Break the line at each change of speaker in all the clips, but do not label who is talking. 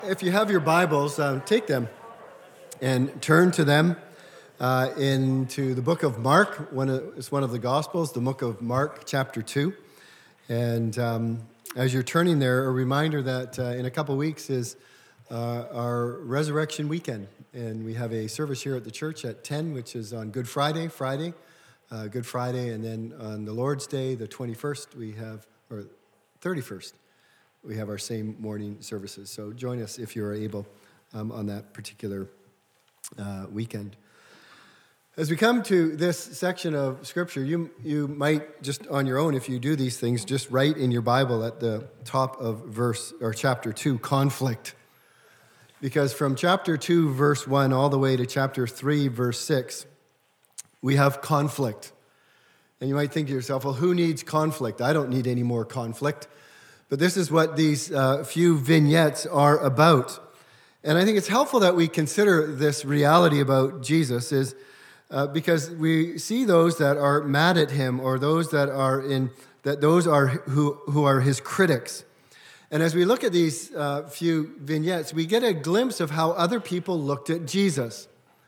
If you have your Bibles, take them and turn to them into the book of Mark. It's one of the Gospels, the book of Mark, chapter 2. And as you're turning there, a reminder that in a couple weeks is our Resurrection Weekend. And we have a service here at the church at 10, which is on Good Friday, Good Friday. And then on the Lord's Day, the 21st, or 31st, we have our same morning services. So join us if you're able on that particular weekend. As we come to this section of Scripture, you might just on your own, if you do these things, just write in your Bible at the top of verse or chapter 2, conflict. Because from chapter 2, verse 1, all the way to chapter 3, verse 6, we have conflict. And you might think to yourself, well, who needs conflict? I don't need any more conflict. But this is what these few vignettes are about. And I think it's helpful that we consider this reality about Jesus is because we see those that are mad at him or those that are who are his critics. And as we look at these few vignettes, we get a glimpse of how other people looked at Jesus.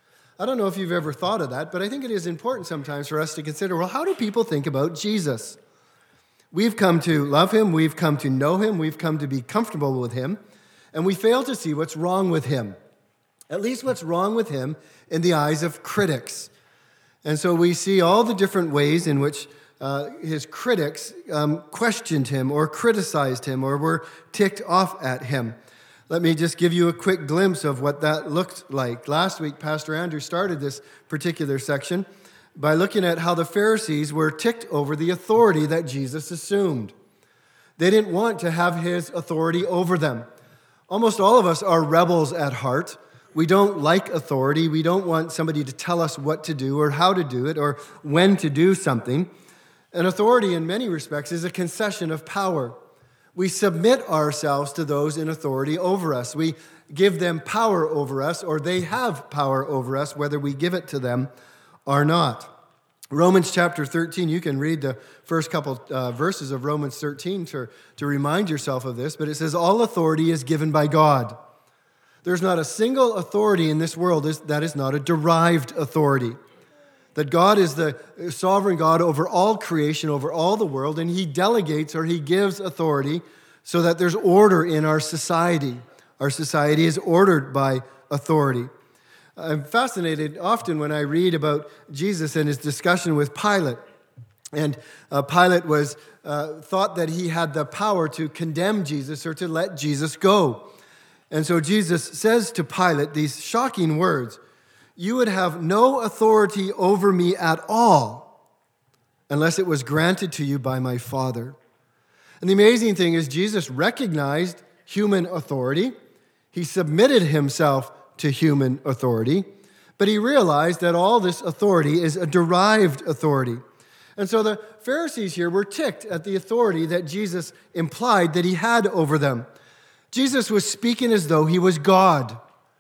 I don't know if you've ever thought of that, but I think it is important sometimes for us to consider, well, how do people think about Jesus? We've come to love him, we've come to know him, we've come to be comfortable with him, and we fail to see what's wrong with him. At least what's wrong with him in the eyes of critics. And so we see all the different ways in which his critics questioned him or criticized him or were ticked off at him. Let me just give you a quick glimpse of what that looked like. Last week, Pastor Andrew started this particular section by looking at how the Pharisees were ticked over the authority that Jesus assumed. They didn't want to have his authority over them. Almost all of us are rebels at heart. We don't like authority. We don't want somebody to tell us what to do or how to do it or when to do something. And authority, in many respects, is a concession of power. We submit ourselves to those in authority over us. We give them power over us, or they have power over us, whether we give it to them or not. Romans chapter 13, you can read the first couple verses of Romans 13 to remind yourself of this, but it says, all authority is given by God. There's not a single authority in this world that is not a derived authority. That God is the sovereign God over all creation, over all the world, and he delegates or he gives authority so that there's order in our society. Our society is ordered by authority. I'm fascinated often when I read about Jesus and his discussion with Pilate. And Pilate was thought that he had the power to condemn Jesus or to let Jesus go. And so Jesus says to Pilate these shocking words, "You would have no authority over me at all unless it was granted to you by my Father." And the amazing thing is Jesus recognized human authority. He submitted himself to human authority, but he realized that all this authority is a derived authority. And so the Pharisees here were ticked at the authority that Jesus implied that he had over them. Jesus was speaking as though he was God.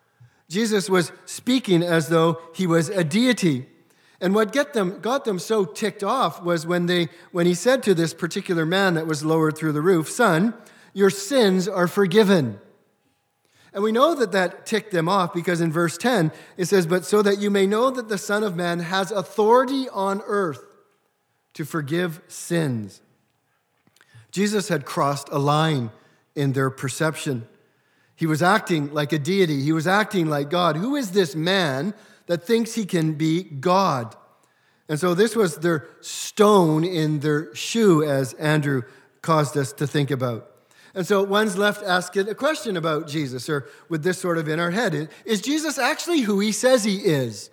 Jesus was speaking as though he was a deity. And what got them so ticked off was when he said to this particular man that was lowered through the roof, "Son, your sins are forgiven." And we know that ticked them off because in verse 10, it says, "But so that you may know that the Son of Man has authority on earth to forgive sins." Jesus had crossed a line in their perception. He was acting like a deity. He was acting like God. Who is this man that thinks he can be God? And so this was their stone in their shoe, as Andrew caused us to think about. And so one's left asking a question about Jesus, or with this sort of in our head. Is Jesus actually who he says he is?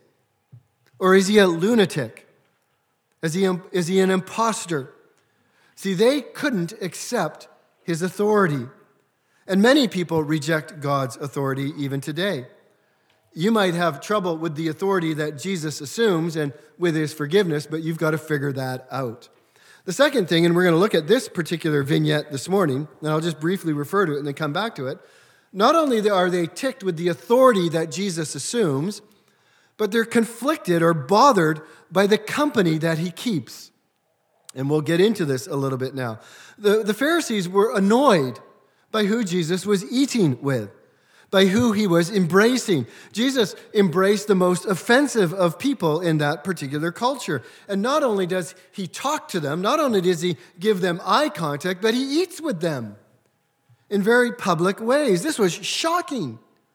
Or is he a lunatic? Is he an imposter? See, they couldn't accept his authority. And many people reject God's authority even today. You might have trouble with the authority that Jesus assumes and with his forgiveness, but you've got to figure that out. The second thing, and we're going to look at this particular vignette this morning, and I'll just briefly refer to it and then come back to it. Not only are they ticked with the authority that Jesus assumes, but they're conflicted or bothered by the company that he keeps. And we'll get into this a little bit now. The Pharisees were annoyed by who Jesus was eating with. by who he was embracing. Jesus embraced the most offensive of people in that particular culture. And not only does he talk to them, not only does he give them eye contact, but he eats with them in very public ways. This was shocking.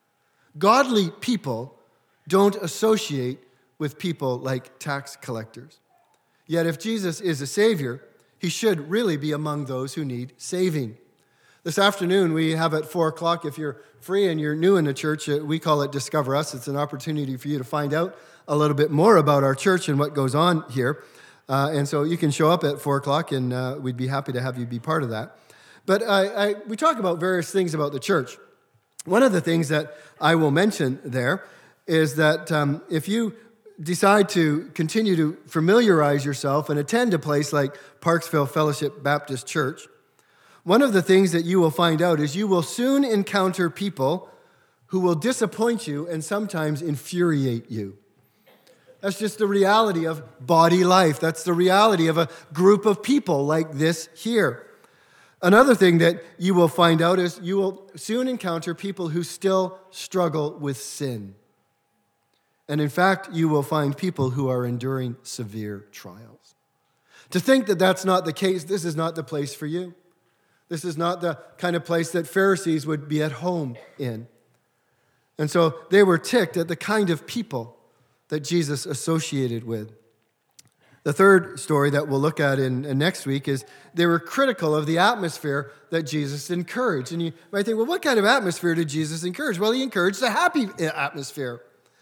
Godly people don't associate with people like tax collectors. Yet if Jesus is a Savior, he should really be among those who need saving. This afternoon, we have at 4 o'clock, if you're free and you're new in the church, we call it Discover Us. It's an opportunity for you to find out a little bit more about our church and what goes on here. And so you can show up at 4 o'clock, and we'd be happy to have you be part of that. But we talk about various things about the church. One of the things that I will mention there is that if you decide to continue to familiarize yourself and attend a place like Parksville Fellowship Baptist Church, one of the things that you will find out is you will soon encounter people who will disappoint you and sometimes infuriate you. That's just the reality of body life. That's the reality of a group of people like this here. Another thing that you will find out is you will soon encounter people who still struggle with sin. And in fact, you will find people who are enduring severe trials. To think that that's not the case, this is not the place for you. This is not the kind of place that Pharisees would be at home in. And so they were ticked at the kind of people that Jesus associated with. The third story that we'll look at in next week is they were critical of the atmosphere that Jesus encouraged. And you might think, well, what kind of atmosphere did Jesus encourage? Well, he encouraged a happy atmosphere.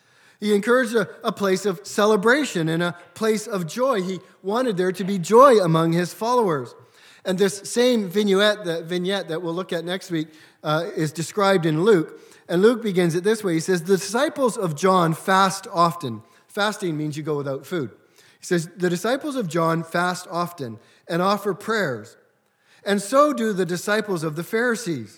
He encouraged a place of celebration and a place of joy. He wanted there to be joy among his followers. And this same vignette that we'll look at next week is described in Luke. And Luke begins it this way. He says, the disciples of John fast often. Fasting means you go without food. He says, the disciples of John fast often and offer prayers. And so do the disciples of the Pharisees.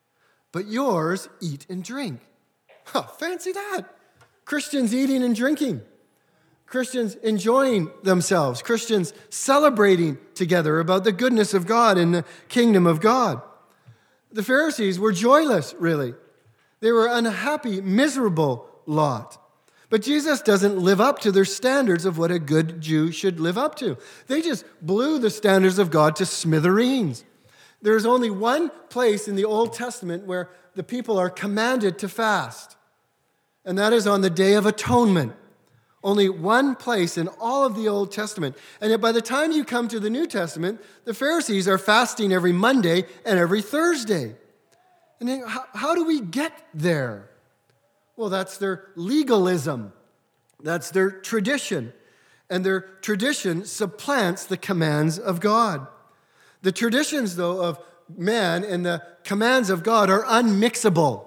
But yours eat and drink. Huh, fancy that. Christians eating and drinking. Christians enjoying themselves. Christians celebrating together about the goodness of God and the kingdom of God. The Pharisees were joyless, really. They were an unhappy, miserable lot. But Jesus doesn't live up to their standards of what a good Jew should live up to. They just blew the standards of God to smithereens. There's only one place in the Old Testament where the people are commanded to fast, and that is on the Day of Atonement. Only one place in all of the Old Testament. And yet by the time you come to the New Testament, the Pharisees are fasting every Monday and every Thursday. And then how do we get there? Well, that's their legalism. That's their tradition. And their tradition supplants the commands of God. The traditions, though, of man and the commands of God are unmixable.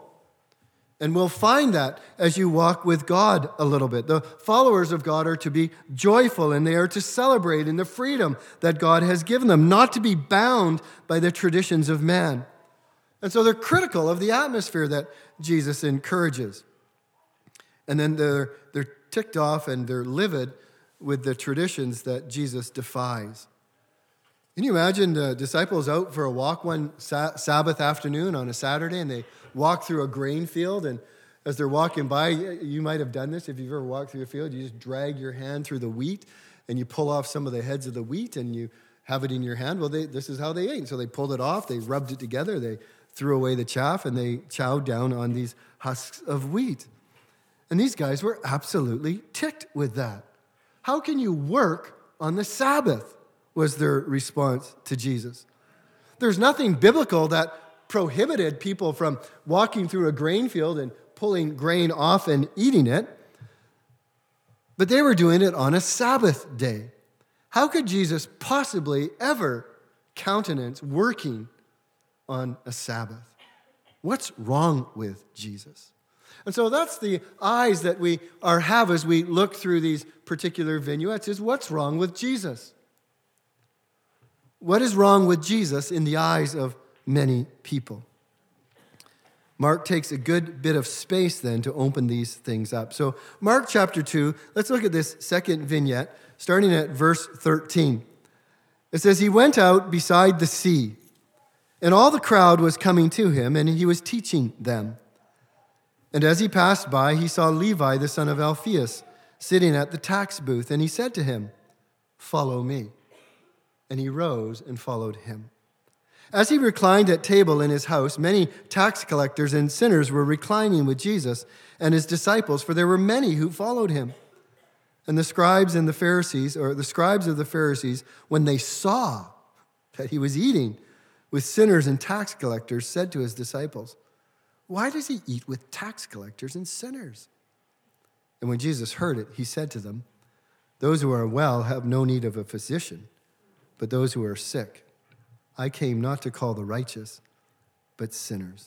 And we'll find that as you walk with God a little bit. The followers of God are to be joyful, and they are to celebrate in the freedom that God has given them, not to be bound by the traditions of man. And so they're critical of the atmosphere that Jesus encourages. And then they're ticked off and they're livid with the traditions that Jesus defies. Can you imagine the disciples out for a walk one Sabbath afternoon on a Saturday, and they walk through a grain field, and as they're walking by, you might have done this if you've ever walked through a field, you just drag your hand through the wheat, and you pull off some of the heads of the wheat, and you have it in your hand. Well, this is how they ate. So they pulled it off, they rubbed it together, they threw away the chaff, and they chowed down on these husks of wheat. And these guys were absolutely ticked with that. How can you work on the Sabbath? Was their response to Jesus. There's nothing biblical that prohibited people from walking through a grain field and pulling grain off and eating it, but they were doing it on a Sabbath day. How could Jesus possibly ever countenance working on a Sabbath? What's wrong with Jesus? And so that's the eyes that we have as we look through these particular vignettes, is what's wrong with Jesus? What is wrong with Jesus in the eyes of many people? Mark takes a good bit of space then to open these things up. So Mark chapter 2, let's look at this second vignette, starting at verse 13. It says, he went out beside the sea, and all the crowd was coming to him, and he was teaching them. And as he passed by, he saw Levi, the son of Alphaeus, sitting at the tax booth, and he said to him, "Follow me." And he rose and followed him. As he reclined at table in his house, many tax collectors and sinners were reclining with Jesus and his disciples, for there were many who followed him. And the scribes of the Pharisees, when they saw that he was eating with sinners and tax collectors, said to his disciples, "Why does he eat with tax collectors and sinners?" And when Jesus heard it, he said to them, "Those who are well have no need of a physician, but those who are sick. I came not to call the righteous, but sinners."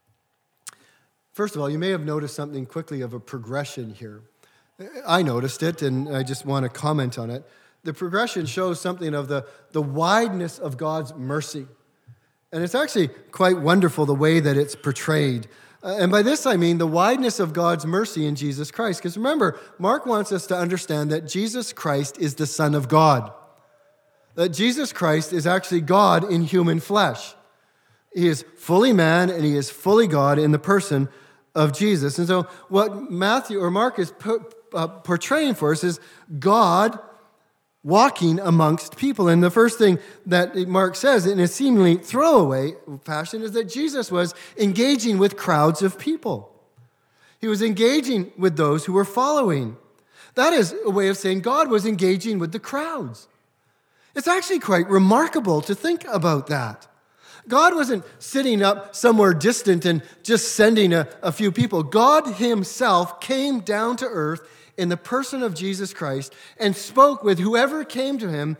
First of all, you may have noticed something quickly of a progression here. I noticed it, and I just want to comment on it. The progression shows something of the wideness of God's mercy. And it's actually quite wonderful the way that it's portrayed. And by this I mean the wideness of God's mercy in Jesus Christ. Because remember, Mark wants us to understand that Jesus Christ is the Son of God. That Jesus Christ is actually God in human flesh. He is fully man and he is fully God in the person of Jesus. And so what Matthew or Mark is portraying for us is God walking amongst people. And the first thing that Mark says in a seemingly throwaway fashion is that Jesus was engaging with crowds of people. He was engaging with those who were following. That is a way of saying God was engaging with the crowds. It's actually quite remarkable to think about that. God wasn't sitting up somewhere distant and just sending a few people. God himself came down to earth in the person of Jesus Christ and spoke with whoever came to him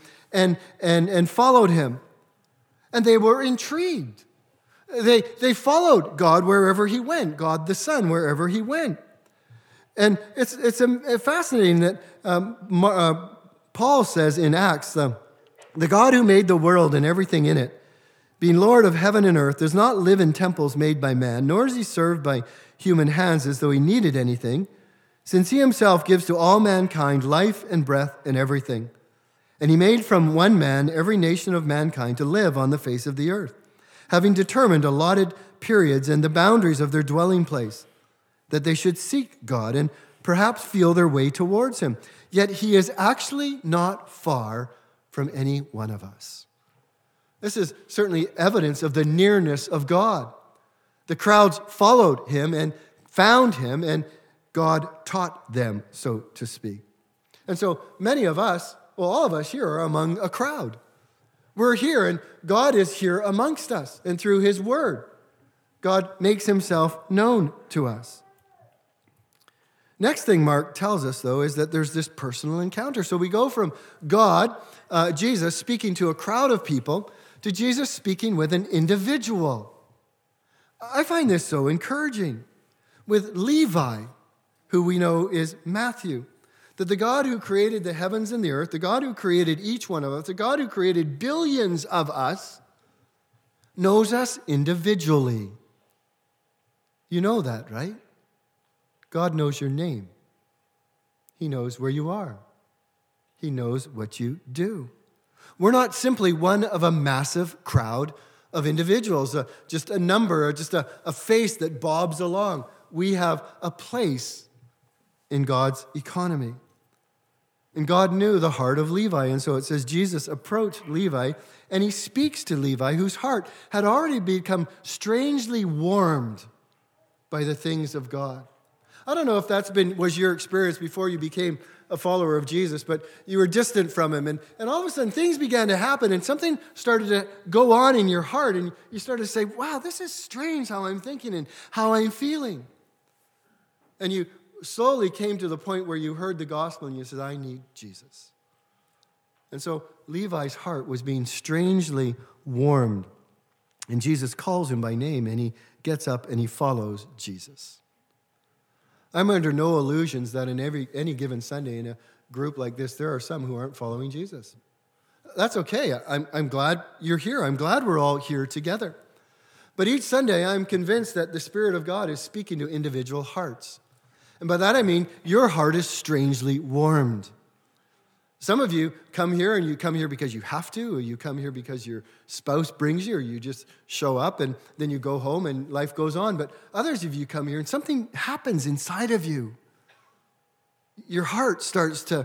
and followed him. And they were intrigued. They followed God wherever he went, God the Son wherever he went. And it's fascinating that Paul says in Acts, the God who made the world and everything in it, being Lord of heaven and earth, does not live in temples made by man, nor is he served by human hands as though he needed anything, since he himself gives to all mankind life and breath and everything. And he made from one man every nation of mankind to live on the face of the earth, having determined allotted periods and the boundaries of their dwelling place, that they should seek God and perhaps feel their way towards him. Yet he is actually not far from any one of us. This is certainly evidence of the nearness of God. The crowds followed him and found him, and God taught them, so to speak. And so many of us, well, all of us here are among a crowd. We're here, and God is here amongst us. And through his word, God makes himself known to us. Next thing Mark tells us, though, is that there's this personal encounter. So we go from God, Jesus, speaking to a crowd of people, to Jesus speaking with an individual. I find this so encouraging. With Levi, who we know is Matthew, that the God who created the heavens and the earth, the God who created each one of us, the God who created billions of us, knows us individually. You know that, right? God knows your name. He knows where you are. He knows what you do. We're not simply one of a massive crowd of individuals, just a number, or just a face that bobs along. We have a place in God's economy. And God knew the heart of Levi. And so it says Jesus approached Levi, and he speaks to Levi, whose heart had already become strangely warmed by the things of God. I don't know if was your experience before you became a follower of Jesus, but you were distant from him, and all of a sudden things began to happen, and something started to go on in your heart, and you started to say, wow, this is strange how I'm thinking and how I'm feeling. And you slowly came to the point where you heard the gospel, and you said, I need Jesus. And so Levi's heart was being strangely warmed, and Jesus calls him by name, and he gets up and he follows Jesus. I'm under no illusions that in any given Sunday in a group like this, there are some who aren't following Jesus. That's okay. I'm glad you're here. I'm glad we're all here together. But each Sunday, I'm convinced that the Spirit of God is speaking to individual hearts. And by that I mean your heart is strangely warmed. Some of you come here and you come here because you have to, or you come here because your spouse brings you, or you just show up and then you go home and life goes on. But others of you come here and something happens inside of you. Your heart starts to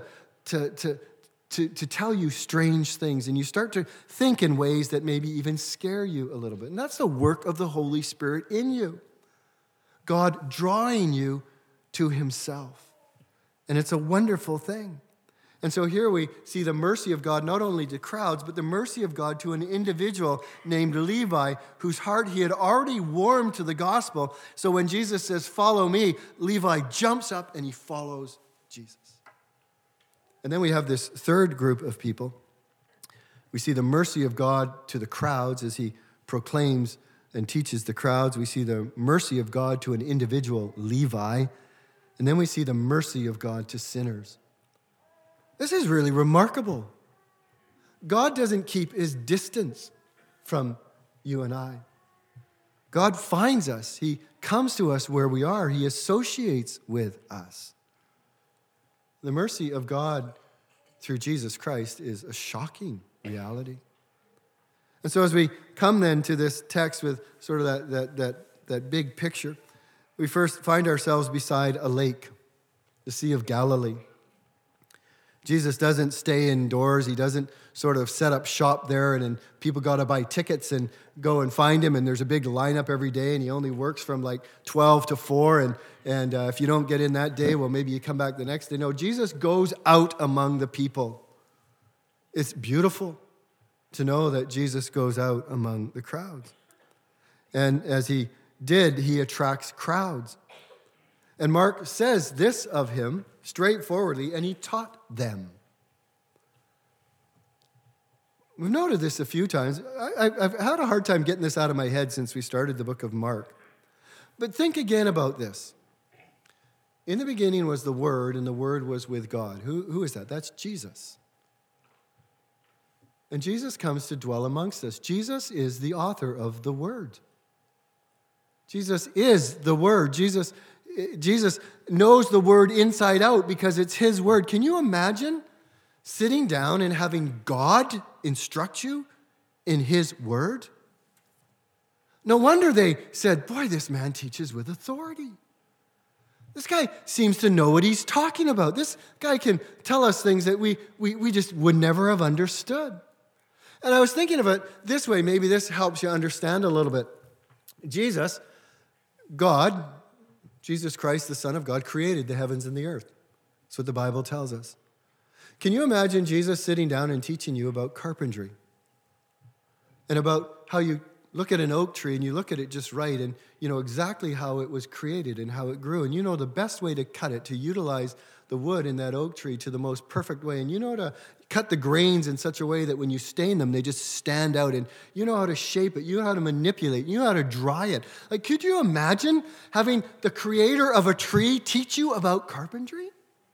tell you strange things, and you start to think in ways that maybe even scare you a little bit. And that's the work of the Holy Spirit in you. God drawing you to himself. And it's a wonderful thing. And so here we see the mercy of God not only to crowds, but the mercy of God to an individual named Levi, whose heart he had already warmed to the gospel. So when Jesus says, "Follow me," Levi jumps up and he follows Jesus. And then we have this third group of people. We see the mercy of God to the crowds as he proclaims and teaches the crowds. We see the mercy of God to an individual, Levi. And then we see the mercy of God to sinners. This is really remarkable. God doesn't keep his distance from you and I. God finds us. He comes to us where we are. He associates with us. The mercy of God through Jesus Christ is a shocking reality. And so as we come then to this text with sort of that big picture, we first find ourselves beside a lake, the Sea of Galilee. Jesus doesn't stay indoors. He doesn't sort of set up shop there and then people got to buy tickets and go and find him, and there's a big lineup every day and he only works from like 12 to 4 and if you don't get in that day, well, maybe you come back the next day. No, Jesus goes out among the people. It's beautiful to know that Jesus goes out among the crowds. And as he did, he attracts crowds. And Mark says this of him straightforwardly, and he taught them. We've noted this a few times. I've had a hard time getting this out of my head since we started the book of Mark. But think again about this. In the beginning was the Word, and the Word was with God. Who is that? That's Jesus. And Jesus comes to dwell amongst us. Jesus is the author of the Word. Jesus is the Word. Jesus knows the Word inside out because it's his Word. Can you imagine sitting down and having God instruct you in his Word? No wonder they said, "Boy, this man teaches with authority. This guy seems to know what he's talking about. This guy can tell us things that we just would never have understood." And I was thinking of it this way. Maybe this helps you understand a little bit. Jesus Christ, the Son of God, created the heavens and the earth. That's what the Bible tells us. Can you imagine Jesus sitting down and teaching you about carpentry? And about how you look at an oak tree and you look at it just right and you know exactly how it was created and how it grew. And you know the best way to cut it, to utilize the wood in that oak tree to the most perfect way. And you know how to cut the grains in such a way that when you stain them, they just stand out. And you know how to shape it. You know how to manipulate. You know how to dry it. Like, could you imagine having the creator of a tree teach you about carpentry?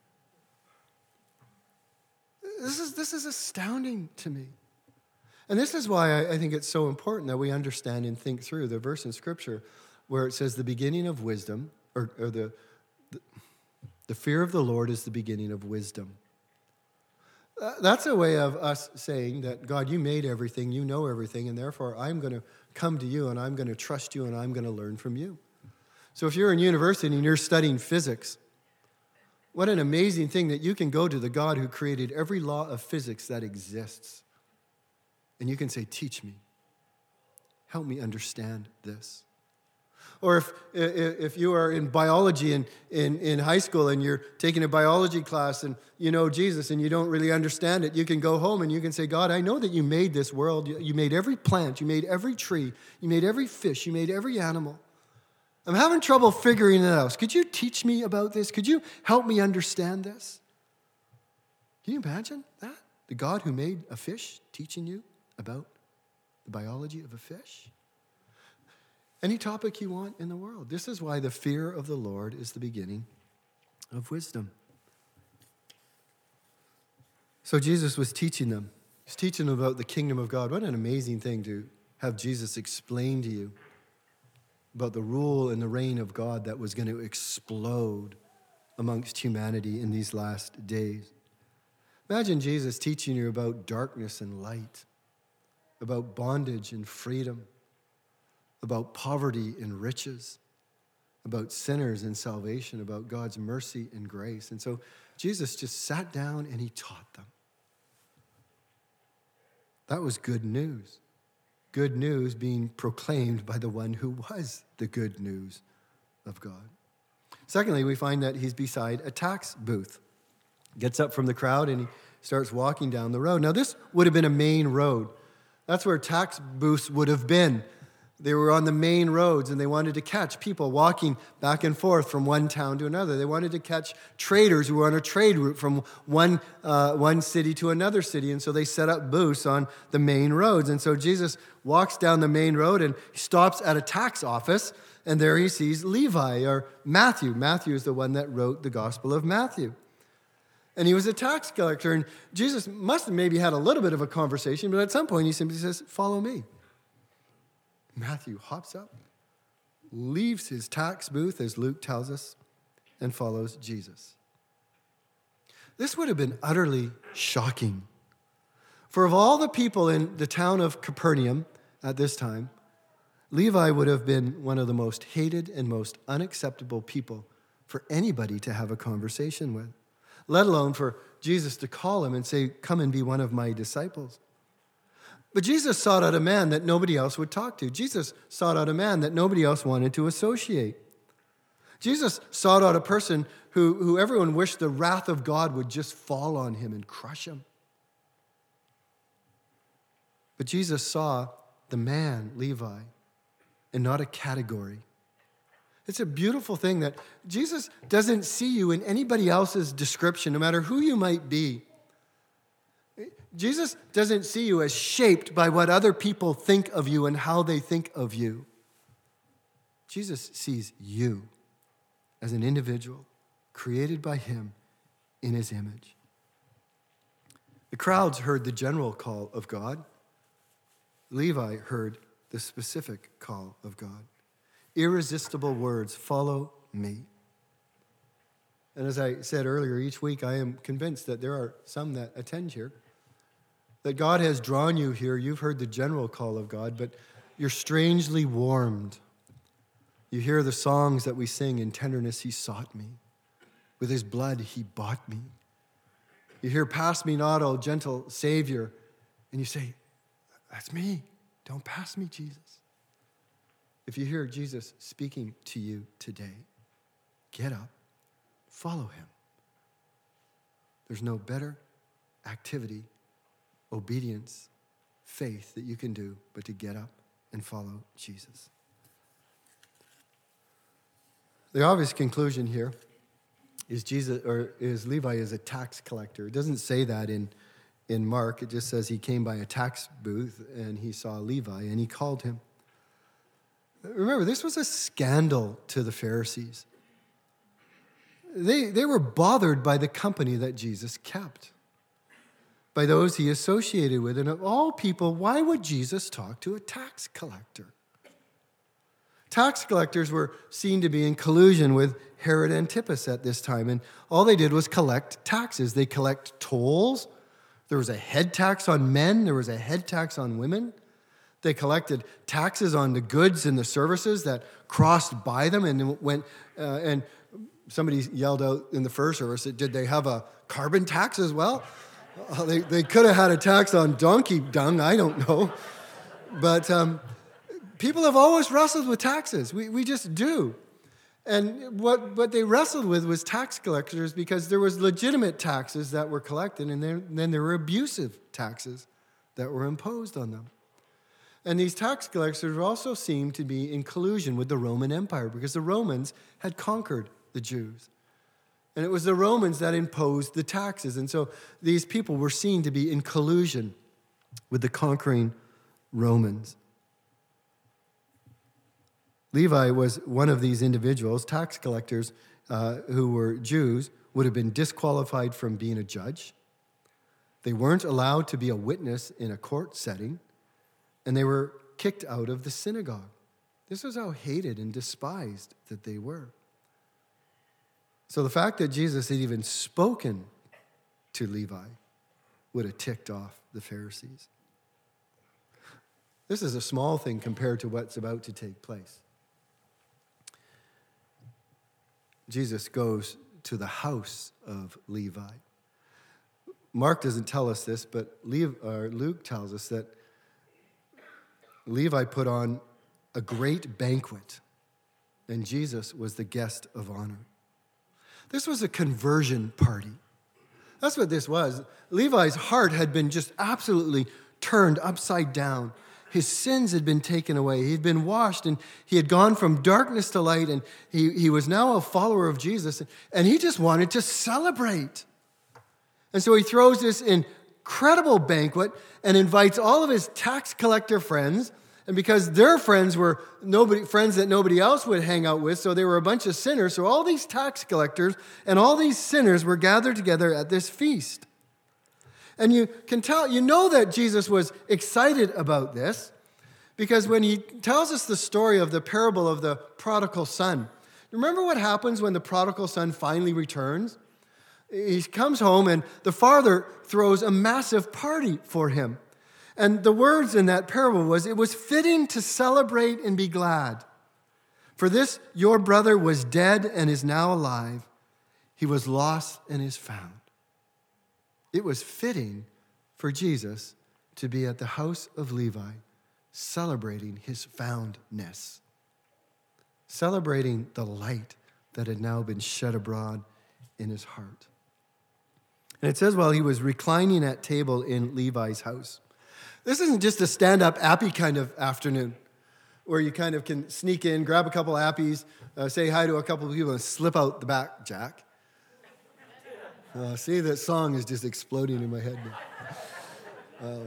This is astounding to me. And this is why I think it's so important that we understand and think through the verse in Scripture where it says the beginning of wisdom, or the fear of the Lord is the beginning of wisdom. That's a way of us saying that, God, you made everything, you know everything, and therefore I'm going to come to you and I'm going to trust you and I'm going to learn from you. So if you're in university and you're studying physics, what an amazing thing that you can go to the God who created every law of physics that exists. And you can say, teach me. Help me understand this. Or if you are in biology in high school and you're taking a biology class and you know Jesus and you don't really understand it, you can go home and you can say, God, I know that you made this world. You made every plant. You made every tree. You made every fish. You made every animal. I'm having trouble figuring it out. Could you teach me about this? Could you help me understand this? Can you imagine that? The God who made a fish teaching you about the biology of a fish? Any topic you want in the world. This is why the fear of the Lord is the beginning of wisdom. So Jesus was teaching them. He's teaching them about the kingdom of God. What an amazing thing to have Jesus explain to you about the rule and the reign of God that was going to explode amongst humanity in these last days. Imagine Jesus teaching you about darkness and light, about bondage and freedom, about poverty and riches, about sinners and salvation, about God's mercy and grace. And so Jesus just sat down and he taught them. That was good news. Good news being proclaimed by the one who was the good news of God. Secondly, we find that he's beside a tax booth. Gets up from the crowd and he starts walking down the road. Now, this would have been a main road. That's where tax booths would have been. They were on the main roads, and they wanted to catch people walking back and forth from one town to another. They wanted to catch traders who were on a trade route from one city to another city, and so they set up booths on the main roads. And so Jesus walks down the main road, and he stops at a tax office, and there he sees Levi, or Matthew. Matthew is the one that wrote the Gospel of Matthew. And he was a tax collector, and Jesus must have maybe had a little bit of a conversation, but at some point he simply says, "Follow me." Matthew hops up, leaves his tax booth, as Luke tells us, and follows Jesus. This would have been utterly shocking. For of all the people in the town of Capernaum at this time, Levi would have been one of the most hated and most unacceptable people for anybody to have a conversation with, let alone for Jesus to call him and say, "Come and be one of my disciples." But Jesus sought out a man that nobody else would talk to. Jesus sought out a man that nobody else wanted to associate. Jesus sought out a person who everyone wished the wrath of God would just fall on him and crush him. But Jesus saw the man, Levi, and not a category. It's a beautiful thing that Jesus doesn't see you in anybody else's description, no matter who you might be. Jesus doesn't see you as shaped by what other people think of you and how they think of you. Jesus sees you as an individual created by him in his image. The crowds heard the general call of God. Levi heard the specific call of God. Irresistible words, "Follow me." And as I said earlier, each week I am convinced that there are some that attend here, that God has drawn you here. You've heard the general call of God, but you're strangely warmed. You hear the songs that we sing, "In tenderness he sought me. With his blood he bought me." You hear, "Pass me not, O gentle Savior." And you say, "That's me. Don't pass me, Jesus." If you hear Jesus speaking to you today, get up, follow him. There's no better activity, obedience, faith that you can do but to get up and follow Jesus. The obvious conclusion here is Levi is a tax collector. It doesn't say that in Mark. It just says he came by a tax booth and he saw Levi and he called him. Remember, this was a scandal to the Pharisees. They were bothered by the company that Jesus kept, by those he associated with. And of all people, why would Jesus talk to a tax collector? Tax collectors were seen to be in collusion with Herod Antipas at this time, and all they did was collect taxes. They collect tolls. There was a head tax on men. There was a head tax on women. They collected taxes on the goods and the services that crossed by them and went. And somebody yelled out in the first service, did they have a carbon tax as well? They could have had a tax on donkey dung. I don't know. But people have always wrestled with taxes. We just do. And what they wrestled with was tax collectors, because there was legitimate taxes that were collected, and then there were abusive taxes that were imposed on them. And these tax collectors also seemed to be in collusion with the Roman Empire, because the Romans had conquered the Jews. And it was the Romans that imposed the taxes. And so these people were seen to be in collusion with the conquering Romans. Levi was one of these individuals. Tax collectors who were Jews would have been disqualified from being a judge. They weren't allowed to be a witness in a court setting, and they were kicked out of the synagogue. This was how hated and despised that they were. So the fact that Jesus had even spoken to Levi would have ticked off the Pharisees. This is a small thing compared to what's about to take place. Jesus goes to the house of Levi. Mark doesn't tell us this, but Luke tells us that Levi put on a great banquet, and Jesus was the guest of honor. This was a conversion party. That's what this was. Levi's heart had been just absolutely turned upside down. His sins had been taken away. He'd been washed, and he had gone from darkness to light, and he was now a follower of Jesus, and he just wanted to celebrate. And so he throws this incredible banquet and invites all of his tax collector friends, and because their friends were friends that nobody else would hang out with, so they were a bunch of sinners, so all these tax collectors and all these sinners were gathered together at this feast. And you can tell, you know that Jesus was excited about this because when he tells us the story of the parable of the prodigal son, remember what happens when the prodigal son finally returns? He comes home and the father throws a massive party for him. And the words in that parable was, it was fitting to celebrate and be glad. For this, your brother was dead and is now alive. He was lost and is found. It was fitting for Jesus to be at the house of Levi, celebrating his foundness, celebrating the light that had now been shed abroad in his heart. And it says while he was reclining at table in Levi's house. This isn't just a stand-up appy kind of afternoon where you kind of can sneak in, grab a couple appies, say hi to a couple of people, and slip out the back, Jack. See, that song is just exploding in my head now.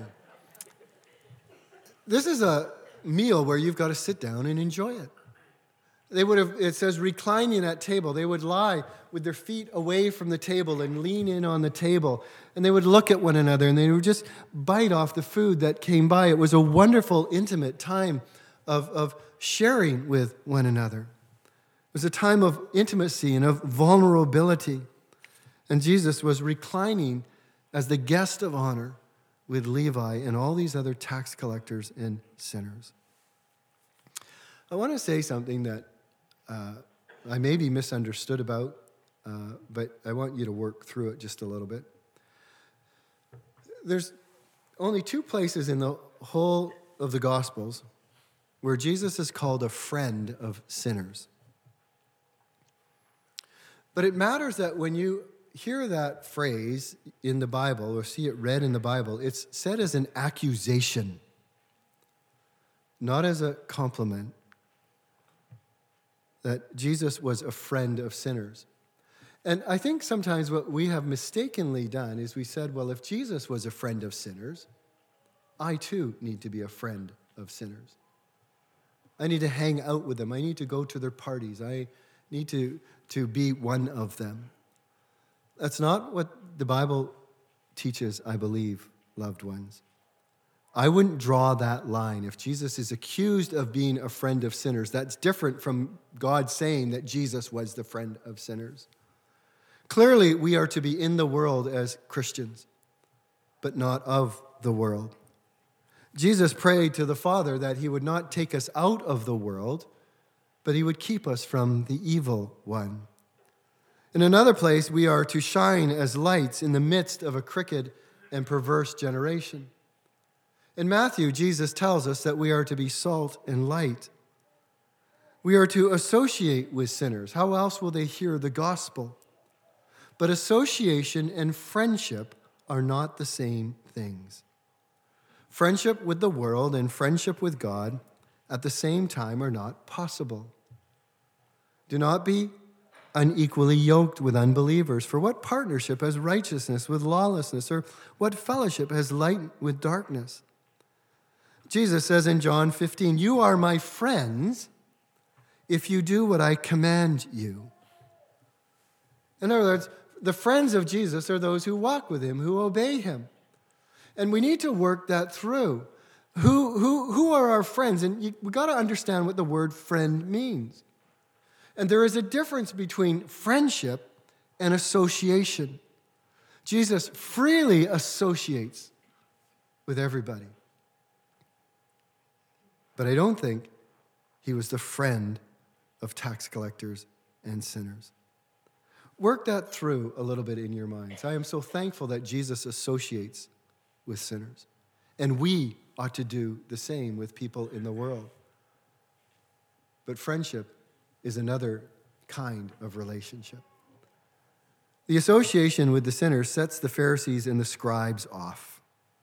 This is a meal where you've got to sit down and enjoy it. It says reclining at table. They would lie with their feet away from the table and lean in on the table. And they would look at one another and they would just bite off the food that came by. It was a wonderful, intimate time of sharing with one another. It was a time of intimacy and of vulnerability. And Jesus was reclining as the guest of honor with Levi and all these other tax collectors and sinners. I want to say something that I may be misunderstood about, but I want you to work through it just a little bit. There's only two places in the whole of the Gospels where Jesus is called a friend of sinners. But it matters that when you hear that phrase in the Bible or see it read in the Bible, it's said as an accusation, not as a compliment, that Jesus was a friend of sinners. And I think sometimes what we have mistakenly done is we said, well, if Jesus was a friend of sinners, I too need to be a friend of sinners. I need to hang out with them. I need to go to their parties. I need to be one of them. That's not what the Bible teaches, I believe, loved ones. I wouldn't draw that line. If Jesus is accused of being a friend of sinners, that's different from God saying that Jesus was the friend of sinners. Clearly, we are to be in the world as Christians, but not of the world. Jesus prayed to the Father that he would not take us out of the world, but he would keep us from the evil one. In another place, we are to shine as lights in the midst of a crooked and perverse generation. In Matthew, Jesus tells us that we are to be salt and light. We are to associate with sinners. How else will they hear the gospel? But association and friendship are not the same things. Friendship with the world and friendship with God at the same time are not possible. Do not be unequally yoked with unbelievers. For what partnership has righteousness with lawlessness, or what fellowship has light with darkness? Jesus says in John 15, you are my friends if you do what I command you. In other words, the friends of Jesus are those who walk with him, who obey him. And we need to work that through. Who are our friends? And we've got to understand what the word friend means. And there is a difference between friendship and association. Jesus freely associates with everybody. But I don't think he was the friend of tax collectors and sinners. Work that through a little bit in your minds. I am so thankful that Jesus associates with sinners. And we ought to do the same with people in the world. But friendship is another kind of relationship. The association with the sinners sets the Pharisees and the scribes off.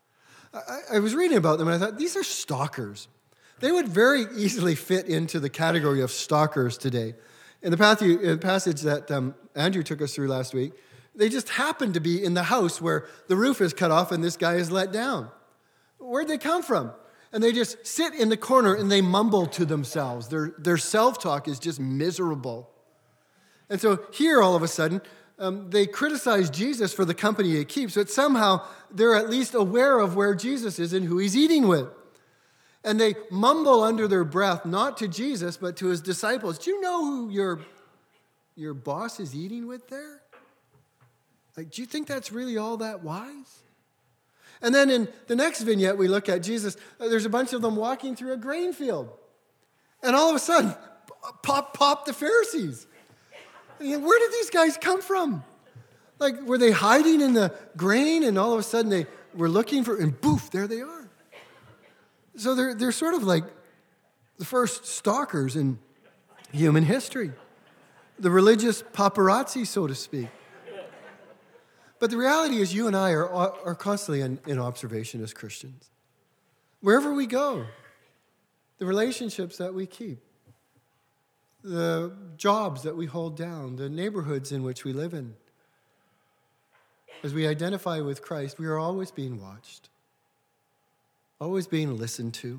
I was reading about them and I thought, these are stalkers. They would very easily fit into the category of stalkers today. In the passage that Andrew took us through last week, they just happened to be in the house where the roof is cut off and this guy is let down. Where'd they come from? And they just sit in the corner and they mumble to themselves. Their self-talk is just miserable. And so here, all of a sudden, they criticize Jesus for the company he keeps, but somehow they're at least aware of where Jesus is and who he's eating with. And they mumble under their breath, not to Jesus, but to his disciples. Do you know who your boss is eating with there? Like, do you think that's really all that wise? And then in the next vignette we look at Jesus, there's a bunch of them walking through a grain field. And all of a sudden, pop the Pharisees. And where did these guys come from? Like, were they hiding in the grain and all of a sudden they were looking for, and boof, there they are. So they're sort of like the first stalkers in human history. The religious paparazzi, so to speak. But the reality is you and I are constantly in observation as Christians. Wherever we go, the relationships that we keep, the jobs that we hold down, the neighborhoods in which we live in. As we identify with Christ, we are always being watched, always being listened to.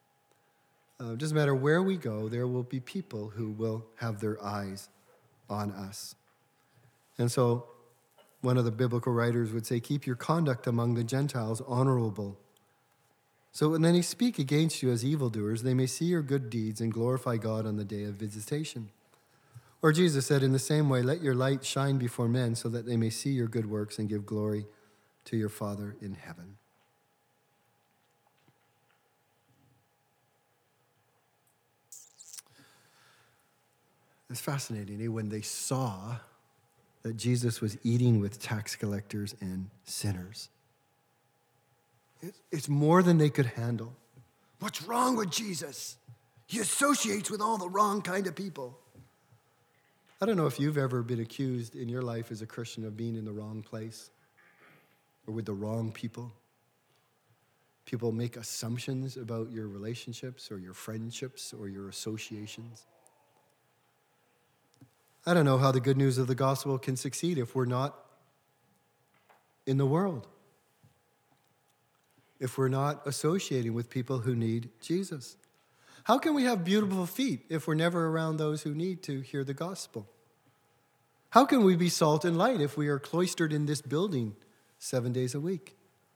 It doesn't matter where we go, there will be people who will have their eyes on us. And so one of the biblical writers would say, keep your conduct among the Gentiles honorable. So when they speak against you as evildoers, they may see your good deeds and glorify God on the day of visitation. Or Jesus said, in the same way, let your light shine before men so that they may see your good works and give glory to your Father in heaven. It's fascinating, eh? When they saw that Jesus was eating with tax collectors and sinners. It's more than they could handle. What's wrong with Jesus? He associates with all the wrong kind of people. I don't know if you've ever been accused in your life as a Christian of being in the wrong place or with the wrong people. People make assumptions about your relationships or your friendships or your associations. I don't know how the good news of the gospel can succeed if we're not in the world. If we're not associating with people who need Jesus? How can we have beautiful feet if we're never around those who need to hear the gospel? How can we be salt and light if we are cloistered in this building 7 days a week?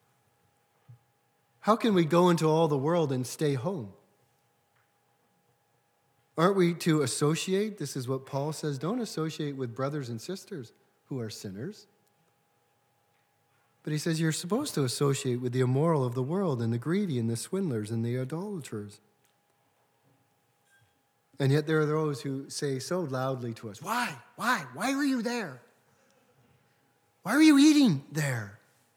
How can we go into all the world and stay home? Aren't we to associate? This is what Paul says, don't associate with brothers and sisters who are sinners. But he says you're supposed to associate with the immoral of the world and the greedy and the swindlers and the idolaters. And yet there are those who say so loudly to us, why? Why? Why were you there? Why were you eating there?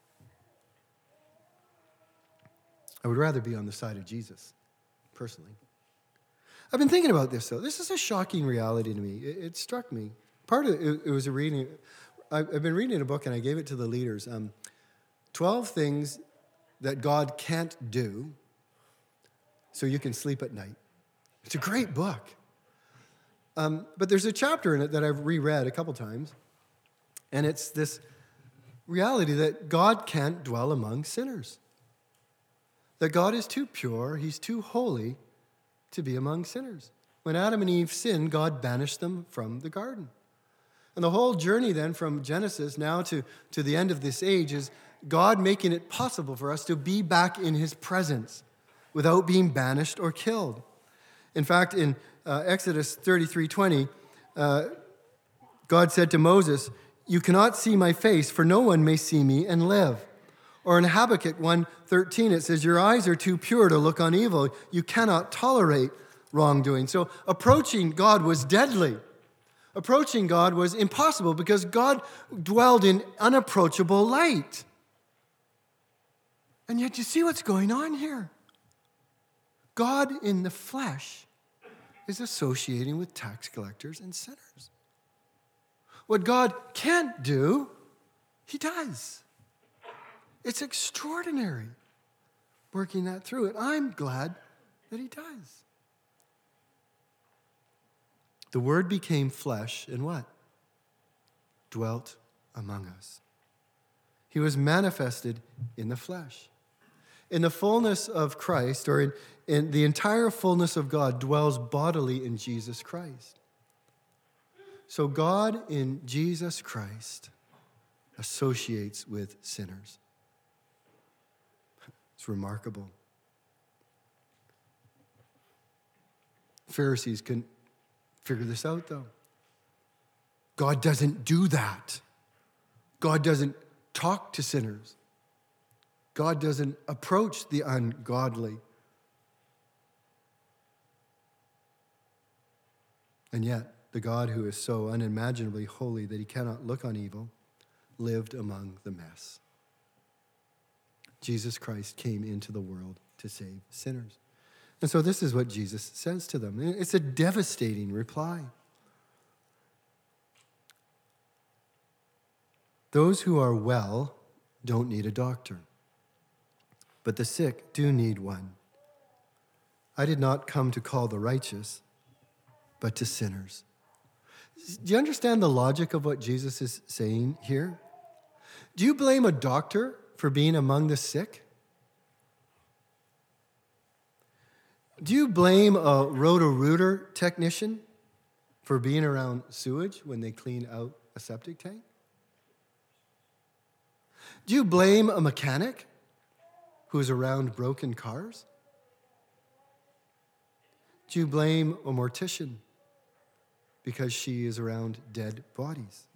I would rather be on the side of Jesus, personally. I've been thinking about this, though. This is a shocking reality to me. It struck me. Part of it was a reading. I've been reading a book, and I gave it to the leaders. 12 things that God can't do so you can sleep at night. It's a great book. But there's a chapter in it that I've reread a couple times, and it's this reality that God can't dwell among sinners. That God is too pure, he's too holy to be among sinners. When Adam and Eve sinned, God banished them from the garden. And the whole journey then from Genesis now to the end of this age is God making it possible for us to be back in his presence without being banished or killed. In fact, in Exodus 33:20, God said to Moses, you cannot see my face, for no one may see me and live. Or in Habakkuk 1:13, it says, your eyes are too pure to look on evil. You cannot tolerate wrongdoing. So approaching God was deadly. Approaching God was impossible because God dwelled in unapproachable light. And yet you see what's going on here. God in the flesh is associating with tax collectors and sinners. What God can't do, he does. It's extraordinary working that through it. I'm glad that he does. The Word became flesh and what? Dwelt among us. He was manifested in the flesh. In the fullness of Christ, or in the entire fullness of God, dwells bodily in Jesus Christ. So God in Jesus Christ associates with sinners. It's remarkable. Pharisees couldn't figure this out, though. God doesn't do that. God doesn't talk to sinners. God doesn't approach the ungodly. And yet, the God who is so unimaginably holy that he cannot look on evil lived among the mess. Jesus Christ came into the world to save sinners. And so this is what Jesus says to them. It's a devastating reply. Those who are well don't need a doctor, but the sick do need one. I did not come to call the righteous, but to sinners. Do you understand the logic of what Jesus is saying here? Do you blame a doctor for being among the sick? Do you blame a Roto-Rooter technician for being around sewage when they clean out a septic tank? Do you blame a mechanic who is around broken cars? Do you blame a mortician because she is around dead bodies?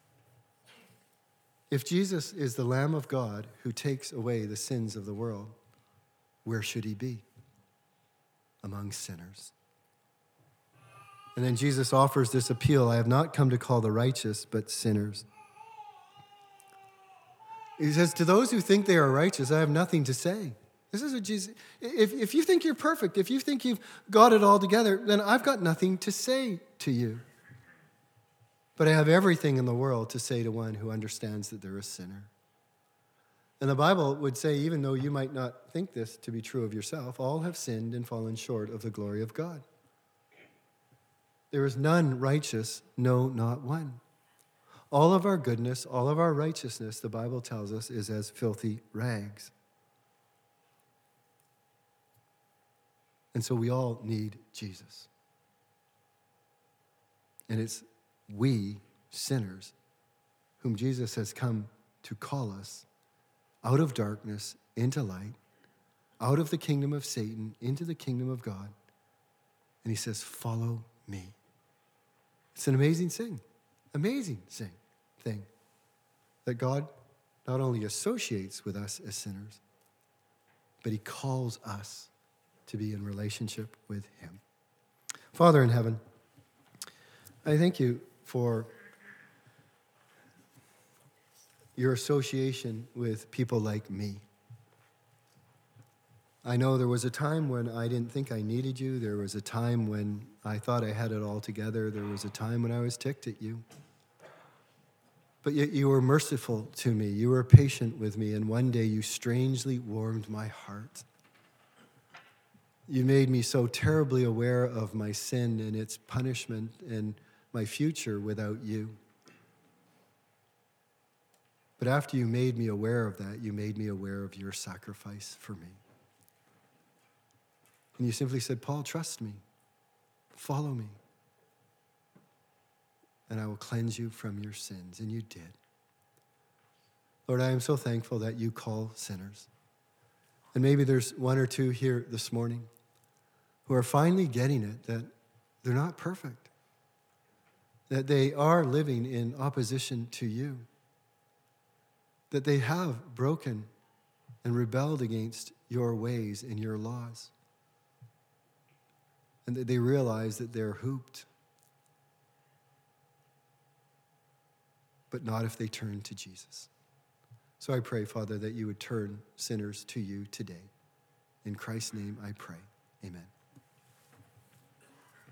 If Jesus is the Lamb of God who takes away the sins of the world, where should he be? Among sinners. And then Jesus offers this appeal, I have not come to call the righteous, but sinners. He says, to those who think they are righteous, I have nothing to say. This is what Jesus, if you think you're perfect, if you think you've got it all together, then I've got nothing to say to you. But I have everything in the world to say to one who understands that they're a sinner. And the Bible would say, even though you might not think this to be true of yourself, all have sinned and fallen short of the glory of God. There is none righteous, no, not one. All of our goodness, all of our righteousness, the Bible tells us, is as filthy rags. And so we all need Jesus. And it's we, sinners, whom Jesus has come to call us out of darkness into light, out of the kingdom of Satan into the kingdom of God. And he says, follow me. It's an amazing thing that God not only associates with us as sinners, but he calls us to be in relationship with him. Father in heaven, I thank you for your association with people like me. I know there was a time when I didn't think I needed you. There was a time when I thought I had it all together. There was a time when I was ticked at you. But yet you were merciful to me. You were patient with me. And one day you strangely warmed my heart. You made me so terribly aware of my sin and its punishment and my future without you. But after you made me aware of that, you made me aware of your sacrifice for me. And you simply said, Paul, trust me. Follow me. And I will cleanse you from your sins. And you did. Lord, I am so thankful that you call sinners. And maybe there's one or two here this morning who are finally getting it, that they're not perfect. that they are living in opposition to you, that they have broken and rebelled against your ways and your laws, and that they realize that they're hooped, but not if they turn to Jesus. So I pray, Father, that you would turn sinners to you today. In Christ's name I pray. Amen.